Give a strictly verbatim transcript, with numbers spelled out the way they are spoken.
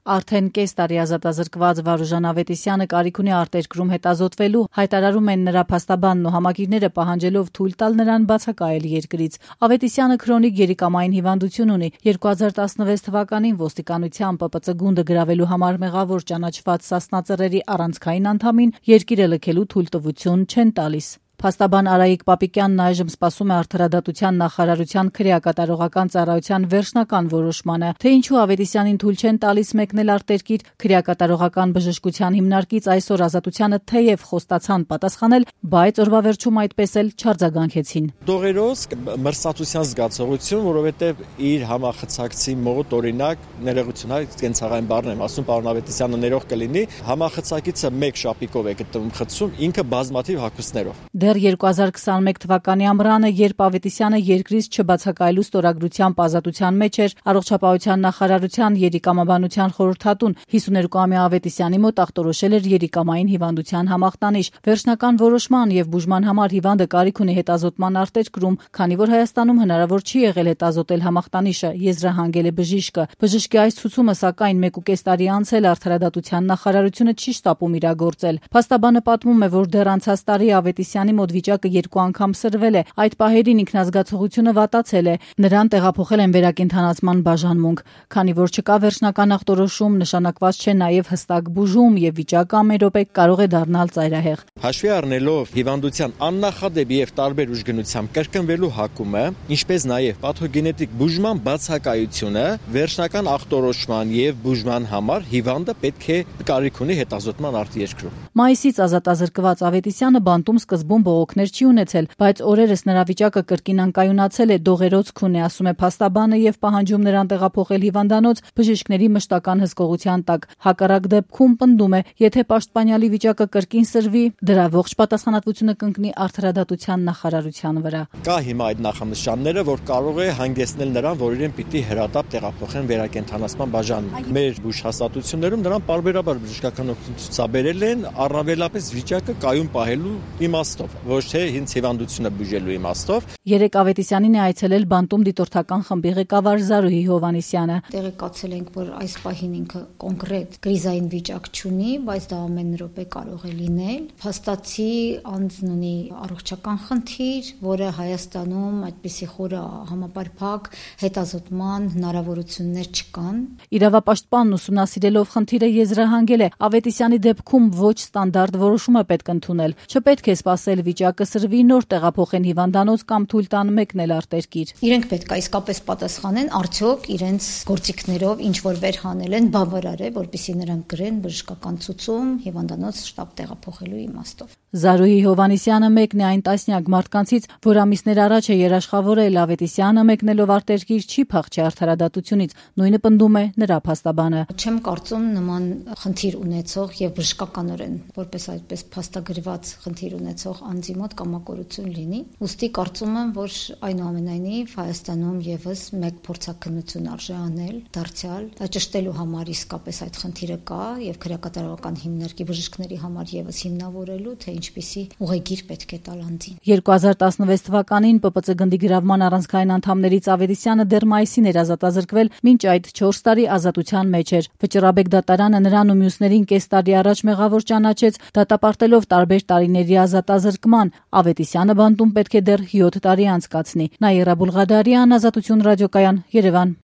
Արդեն կես տարի ազատազրկված Վարուժան Ավետիսյանը կարիք ունի արտերկրում հետազոտվելու, հայտարարում են նրա փաստաբանն ու համակիրները պահանջելով թույլ տալ նրան բացակայել երկրից։ Ավետիսյանը քրոնիկ երիկամային հիվանդություն ունի։ երկու հազար տասնվեց թվականին ոստիկանության Պ Պ Ծ գունդը գրավելու համար մեղավոր ճանաչված Սասնա Ծռերի առանցքային անդամին երկիրը լքելու թույլտվություն չեն տալիս։ Փաստաբան Արայիկ Պապիկյանն այժմ սպասում է Արդարադատության նախարարության քրեակատարողական ծառայության վերջնական որոշմանը, թե ինչու Ավետիսյանին թույլ չեն տալիս մեկնել արտերկիր։ Քրեակատարողական բժշկության հիմնարկից այսօր Ազատությանը թեև խոստացան պատասխանել, բայց օրվա վերջում այդպես էլ չարձագանքեցին։ Դողերոս մրսածության զգացողություն, որովհետև իր համախցակցի մոտ օրինակ ներողություն, հայ կենցաղային բառն եմ ասում, պարոն Ավետիսյանը ներող կլինի, համախցակիցը մեկ շապիկով է գտնվում խցում, ինքը բազմաթիվ հագուստներով։ Դեռ երկու հազար քսաներեք թվականի ամռանը, երբ Ավետիսյանը երկրից չբացակայելու ստորագրությամբ ազատության մեջ էր, Առողջապահության նախարարության երիկամաբանության խորհրդատուն հիսուներկուամյա Ավետիսյանի մոտ ախտորոշել էր երիկամային հիվանդության համախտանիշ։ Վերջնական որոշման եւ բուժման համար հիվանդը կարիք ունի հետազոտման արտերկրում, քանի որ Հայաստանում հնարավոր չի եղել հետազոտել համախտանիշը, եզրահանգել է բժիշկը։ Բժշկի այս ցուցումը, սակայն, մեկուկես տարի անց էլ Արդարադատության նախարարությունը չի շտապում իրագործել։ Փաստաբանը պատմում է, որ դեռ անցած տարի Ավետիսյանի մոտ վիճակը երկու անգամ սրվել է։ Այդ պահերին ինքնազգացողությունը վատացել է։ Նրան տեղափոխել են վերակենդանացման բաժանմունք։ Քանի որ չկա վերջնական ախտորոշում, նշանակված չէ նաև հստակ բուժում եւ վիճակը ամեն րոպե կարող է դառնալ ծայրահեղ։ Հաշվի առնելով հիվանդության աննախադեպ եւ տարբեր ուժգնությամբ կրկնվելու հակումը, ինչպես նաև պաթոգենետիկ բուժման բացակայությունը, վերջնական ախտորոշման եւ բուժման համար հիվանդը պետք է կարիք ունի հետազոտման արտերկրում։ Մայիսից ազատազրկված Ավետիսյանը բանտում սկզբում բողոքներ չի ունեցել, բայց օրերս նրա վիճակը կրկին անկայունացել է, դողերոց քուն է, ասում է փաստաբանը եւ պահանջում նրան տեղափոխել հիվանդանոց բժիշկների մշտական հսկողության տակ։ Հակառակ դեպքում պնդում է, եթե պաշտպանյալի վիճակը կրկին սրվի, դրա ողջ պատասխանատվությունը կընկնի Արդարադատության նախարարության վրա։ Կա հիմա այդ նախանշանները, որ կարող է հանգեցնել նրան, որ իրեն պիտի հրատապ տեղափոխեն վերակենդանացման բաժանմունք։ Մեր բուժհաստատություններում նրան պարբերաբար բժշկական օգնություն ցուցաբերել են, առավելապես վիճակը կայուն պահելու իմաստով, ոչ թե հենց հիվանդությունը բուժելու իմաստով։ Երեք Ավետիսյանին է այցելել բանտում դիտորդական խմբի ղեկավար Զարուհի Հովհաննիսյանը։ Տեղեկացել ենք, որ այս պահին ինքը կոնկրետ կրիզային վիճակ չունի, բայց դա ամեն րոպե կարող է լինել։ Փաստացի անձն ունի առողջական խնդիր, որը Հայաստանում այդպիսի խորը համապարփակ հետազոտման հնարավորություններ չկան։ Իրավապաշտպանն ուսումնասիրելով խնդիրը եզրահանգել է, Ավետիսյանի դեպքում ոչ ստանդարտ որոշում է պետք ընդունել։ Չպետք է սպասել վիճակը սրվի, նոր տեղափոխեն հիվանդանոց կամ թույլ տան մեկնել արտերկիր։ Իրենք պետք է իսկապես պատասխանեն, արդյոք իրենց գործիքներով ինչ որ վերհանել են բավարար է, որպեսզի նրանք գրեն բժշկական ցուցում հիվանդանոց շտապ տեղափոխելու իմաստով։ Զարուհի Հովհաննիսյանը մեկն է այն տասնյակ մարդկանցից, որ ամիսներ առաջ է երաշխավորել Ավետիսյանը մեկնելով արտերկիր չի փախչի Արդարադատությունից, նույնը պնդում է նրա փաստաբանը։ Չեմ կարծում նման խնդիր ունեցող եւ բժշկականորեն որպես այդպես փաստագրված խնդիր ունեցող անձի մոտ կամակորություն լինի։ Ուստի կարծում եմ, որ այնուամենայնիվ Հայաստանում եւս մեկ փորձաքննություն արժե անել, դարձյալ ճշտելու համար իսկապես այդ խնդիրը կա եւ քրեակատարողական հիմնարկի բժիշկների համար եւս հիմնավորելու, թե ինչպիսի ուղեգիր պետք է տալ անձին։ երկու հազար տասնվեց թվականին Պ Պ Ծ գնդի գրավման առանցքային անդամներից Ավետիսյանը դեռ մայիսին էր ազատազրկվել, մինչ այդ չորս տարի ազատության մեջ էր։ Վճռաբեկ դատարանը նրան ու մյուսներին կես տարի առաջ մեղավոր ճանաչեց, դատապարտելով տարբեր տարիների ազատազրկման։ Ավետիսյանը բանտում պետք է դեռ յոթ տարի անցկացնի։ Նաիրա Բուլղադարյան, Ազատություն ռադիոկայան, Երևան։